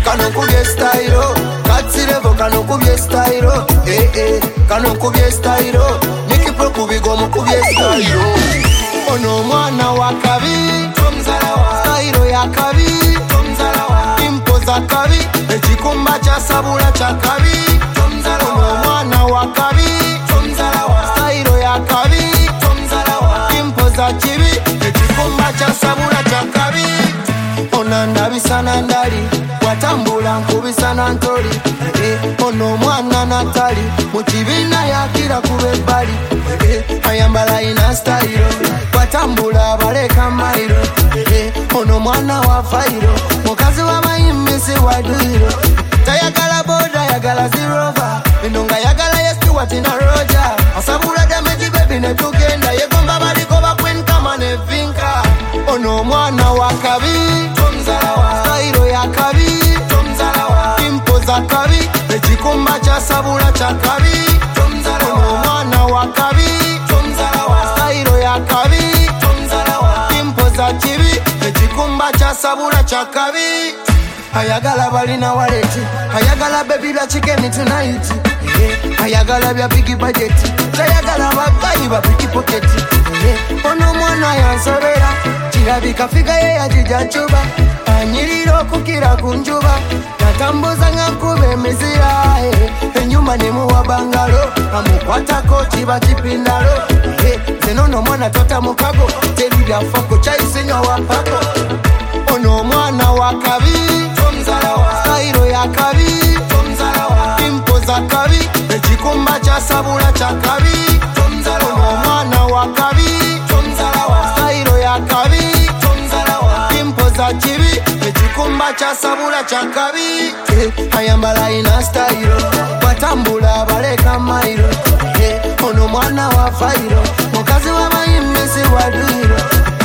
kano kubye style katsirevo kano kubye style kano kubye style nikipo kubigo mu kubye style ono mwana wa kabi tomzalawa style ya kabi tomzalawa impoza kabi ekikumba cha sabula cha kabi tomzalawa ono mwana wa kabi tomzalawa style ya kabi tomzalawa impoza chibi ekikumba cha sabula cha kabi onanda bisana ndali watambula nkubisana ntoli ono mwana natali mukibina yakira kubebali ayambala ina style watambula baleka mairo ono mwana wa fairo mukazi wa mayimbisi wa duiro tayagala boda yagala zirova inonga yagala yesti watina roja asabula damage baby ne tugenda yegomba baliko bakwen kama ne vinka ono mwana wa kabi tomzalawa style ya kabi tomzalawa impoza kabi ekikumba cha sabula cha kabi tomzalawa ono mwana wa kabi tomzalawa style ya kabi tomzalawa impoza chibi ekikumba cha sabula cha kabi ayagala balina waleti ayagala baby bya chicken tonight ayagala bya big budget ayagala bagayi ba big pocket ono mwana yansobera kirabika figa ye yajijachuba anyiriro kukira kunjuba natambuza ngankube emizira enyuma nemuwa bangalo amukwatako kiba kipindalo zenono mwana tota mukago teribya fako chaisinywa wapako ono mwana wa kabi tomzalawa style ya kabi tomzalawa impoza kabi ekikumba cha sabula cha kabi tomzalawa ono mwana wa kabi tomzalawa style ya kabi tomzalawa impoza chibi ekikumba cha sabula cha kabi ayambala ina style watambula baleka mairo ono mwana wa fairo mukazi wa mayimbisi wa duiro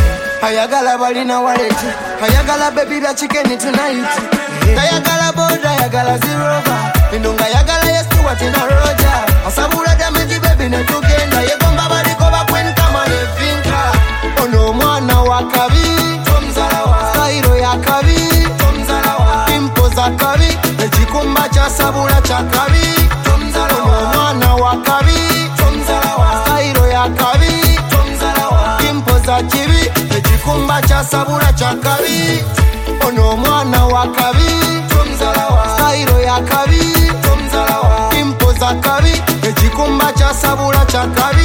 ayagala balina waleti ayagala baby bya chicken tonight ayagala boda ayagala zirova inonga ayagala yesti watina roja asabula damage baby ne tugenda yegomba baliko bakwen kama ne vinka ono mwana wa kabi tomzalawa style ya kabi tomzalawa impoza kabi ekikumba cha sabula cha kabi tomzalawa ono mwana wa kabi tomzalawa style ya kabi tomzalawa impoza chibi ekikumba cha sabula cha kabi ono mwana wa kabi tomzalawa style ya kabi tomzalawa impoza kabi ekikumba cha sabula cha kabi